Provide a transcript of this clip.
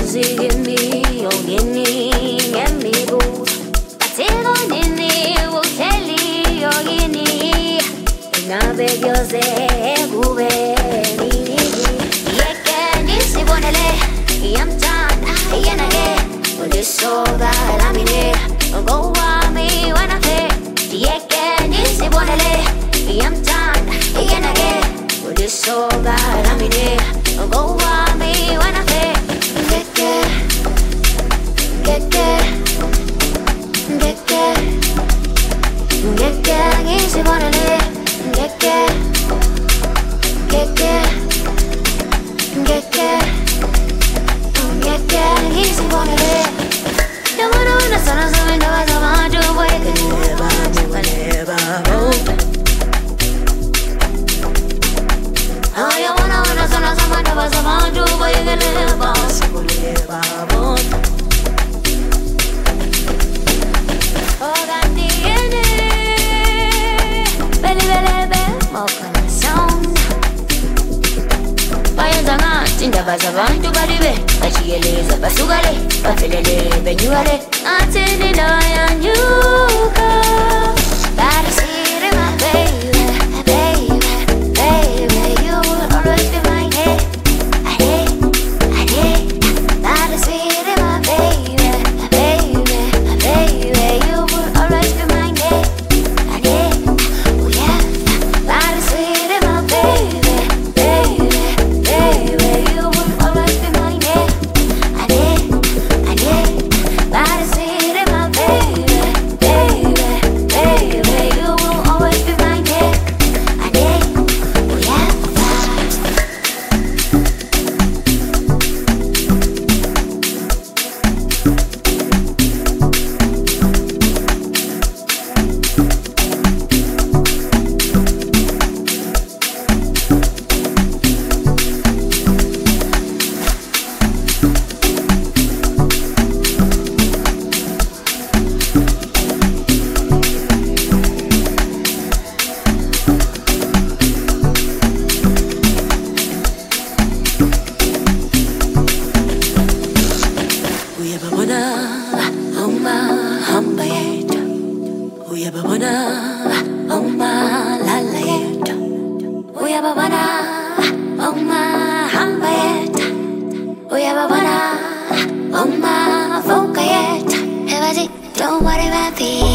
Sigemi ogini emigo Atego nini uteli ogini Nabe gyose gube nini Yeke nisi bonele Yamtan yenage Ulisoga lamine Go wami wanafe Yeke nisi bonele Yamtan yenage Ulisoga lamine Go wami wanafe Easy wanna live, easy wanna live. Don't wanna sana sana never sama do boy can never Oh you wanna sana sama never sama do boy can never Oh gantiene bele bele bele mo corazón Vayan zanga tinda bazabantu baribe Bachiyeleza basugale bafelele benyuale Atene na yanyuka Gotta see it in my baby, baby, baby You will always be mine, I did Gotta see it in my baby, baby, baby You will always be mine, I did Oh yeah Gotta see it in my baby, baby, baby You will always be mine, I did Gotta see it in my baby, baby, baby You will always be mine, I did Oh yeah Don't worry about me